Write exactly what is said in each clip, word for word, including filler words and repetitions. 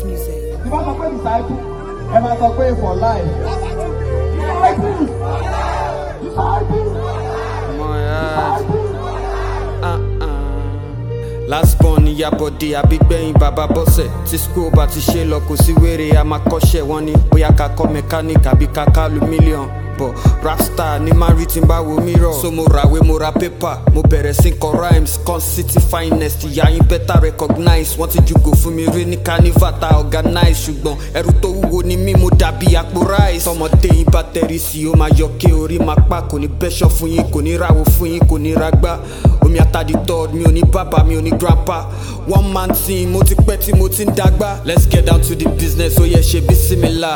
House music. If I talk about disciple, am I talking for life? Disciples! Disciples! Last born ìyá bọ̀dé àbígbẹ̀yìn bàbá bọ́sẹ̀ tí school bá ti ṣe lọ kò sí wèrè a máa kọ́ṣẹ́ wọn ní bóyá ká kọ́ mechanic àbí ká ká lu million but rapstar ní máa rí tí n bá wo mirror. So mo ràwé mo ra paper mo bẹ̀rẹ̀ sí kọ rhymes con city finest ìyá yín better recognize wọ́n ti jùgò fún mi rí ní carnival ta organize ṣùgbọ́n ẹrù tó wúwo ni mí mo dàbí àpò rice. Tọmọdé yín bá tẹ̀rí sí ó máa yọ ké orí máa pa kò ní bẹ́ṣọ̀ fún yín kò ní ráwo fún yín kò ní ragbá omi àtàdí third mi ò ní bàbá mi ò ní grandpa one man team mo ti pẹ́ tí mo ti ń dàgbà. Let's get down to the business ó yẹ ṣe bismillah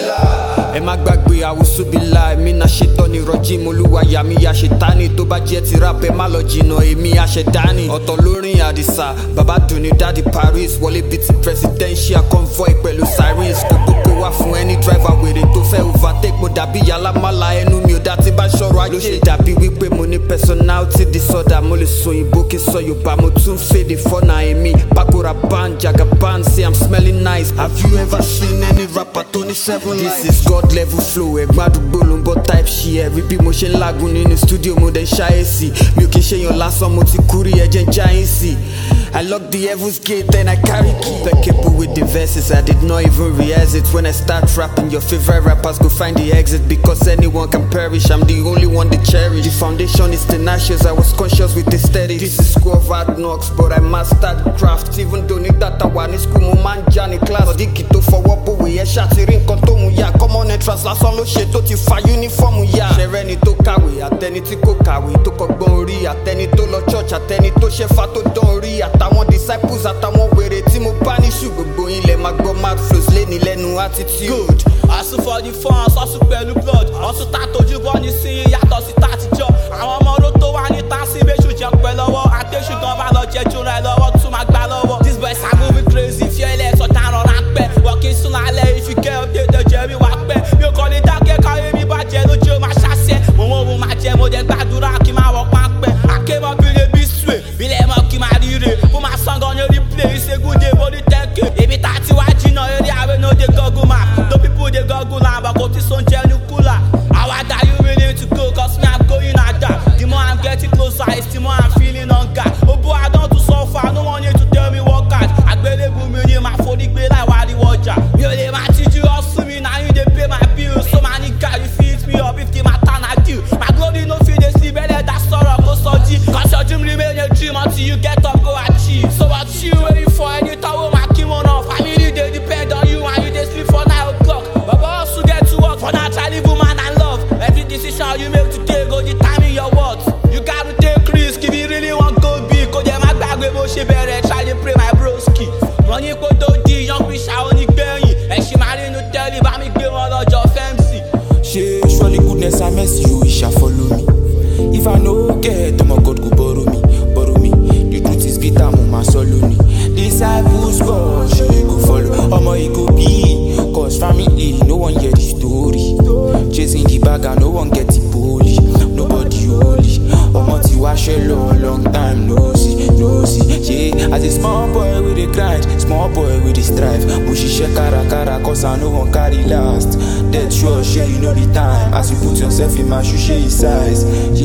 ẹ má gbàgbé àwùsùbìlà èmi náà ṣetán ní rọjí molúwa yàmi àṣetánì tó bá jẹ́ ti rap ẹ má lọ jìnnà èmi àṣẹdání ọ̀tọ̀ lórin àdìsá bàbá dùnní dáàdi Paris wọlé bíi ti presidential convoy pẹ̀lú sirens gbogbo kó wá fún ẹni driver wèrè tó fẹ́ overtake mo dàbí yàlámàlà ẹnu mi ò dá tí bá ṣọ̀rọ̀ ayé ló ṣe dàbí wípé mo ní personality disorder mo lè sọ òyìnbó kí n sọ Yorùbá mo tún fèdè fọ́nà èmi pakora band jagaban say I'm smelling nice. Have you ever seen any rapper tó ní seven lives? This is God level flow ẹ̀gbọ́n àdúgbò ló ń bọ́ type ṣe ẹ̀rí bí mo ṣe ń lágùn nínú studio mo dẹ̀ ń ṣáyé sí mi ò kí ń ṣèyàn lásán mo ti kúrí ẹ̀jẹ̀ ń jáyé sí. I lock the heavens gate then I carry key. Impeccable with the verses I did not even rehearse it. When I start rapping your favorite rappers go find the exit because anyone can perish I'm the only one they cherish. The foundation is tenacious I was conscious with aesthetics. This is school of hard knocks but I mastered craft even though ní data wà ní school mo máa ń já ní class. Ọ̀díkì tó fọwọ́ bòwe ẹ̀ ṣàtìrí nǹkan tó mú yá common entrance lásán ló ṣe tó ti fa uniform yá. Ṣẹ̀rẹ́ni tó kàwé àtẹni tí kò kàwé tó kọ́gbọ́n orí àtẹni tó lọ church àtẹni tó ṣẹ́fà tó dán orí àtàwọn disciples àtàwọn wèrè tí mo bá ní ṣù gbogbo yín lẹ máa gbọ́ mad flows léni lẹ́nu attitude. Good hustle for the funds hustle pẹ̀lú blood hustle tá tójú bọ́ ní sí yàtọ̀ sí tàtijọ́ àwọn ọmọ oró tó wà ní tàǹsí méjì jẹ́ pẹ́ lọ́wọ́ àtẹ̀sù gan bá lọ jẹ́ jóná ẹ lọ́wọ́ tún máa gbá lọ́wọ́. These boys are moving crazy fearless ọ̀daràn ráńpẹ́ wọ́n kì í sún lálẹ́ if you get updated jẹ́ mi wá pẹ́ mi ò kàn ní dákẹ́ káyé mi bàjẹ́ lójú ó máa ṣàṣẹ mo wọ́n mo máa jẹ mo dẹ̀ gbàdúrà kí máa wọ pápẹ́ àkébọ̀ bílẹ̀ bí sùwẹ̀ bílẹ̀ mọ́ kí máa ríre mo máa sàn gan ní replay ìṣègùdé body tẹ́kẹ̀ ibi tá a ti wá jìnnà eré àwẹ̀ ní òde google map though people dey google am but kò tí so ń jẹ́ ní kúlà àwàdà you really to go cause me I'm going ada the more I'm getting closer it's the more I'm feeling hunger oh boy I don too suffer no one need to tell me work hard àgbélébù mi ní máa forí gbé láì wá rí wọjà mi ò lè máa tíjú ọ̀sùn mi na you dey pay my bills so many guys you fit me up if the matter na deal my glory no fit dey sleep ẹlẹ́ dá sọ̀rọ̀ kó sọjí cause your dream remain a dream until you get up go achieve so what you waiting for ẹni tọ́wọ́ máa kí wọn náà family dey depend on you and you dey sleep for nine o'clock baba hustle get to work for naturally woman and love every decision you make today go determine your worth you gats take risk if you really wan go big kò jẹ́ má gbàgbé bó ṣe bẹ̀rẹ̀ try dey pray my broski wọ́n ní kó tó di yan fi ṣàwọn onígbẹ̀yìn ẹ̀sìn máa rí inú tẹ́lẹ̀ bá mi gbé wọn lọ́jọ́ fẹ́ǹsì. ṣé surely goodness and mercy you shall follow me if I no get ọmọ God go borrow me borrow me the truth is bitter mo ma sọ lónìí disciples God ṣe go follow ọmọ e go be cause family no one hear the story chasing the bag and no one get the bully nobody holy ọmọ ti wá ṣe lọ long time no see no see ṣe as a small boy we dey grind small boy we dey strive mo ṣiṣẹ́ kárakára cause I no wan carry last death sure ṣe you know the time as you put yourself in my shoe ṣe e size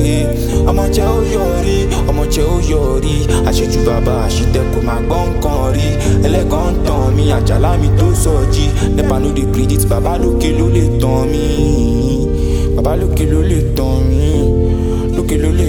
ọmọ jẹ́ ó yọrí ọmọ jẹ́ ó yọrí àṣejù bàbá àṣìtẹ́ kò máa gbọ́ nǹkan rí ẹlẹ́gàn ń tàn mí àjàlá mi tó sọjí nepa no dey predict bàbá lókè ló lè tàn mí bàbá lókè ló lè tàn mí lókè ló lè